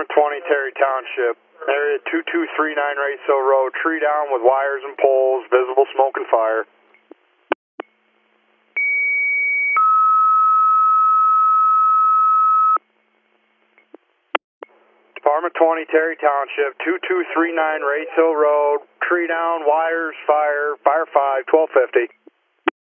Department 20, Terry Township. Area 2239 Raceville Road, tree down with wires and poles, visible smoke and fire. Department 20, Terry Township, 2239 Raceville Road, tree down, wires, fire, fire 5, 1250.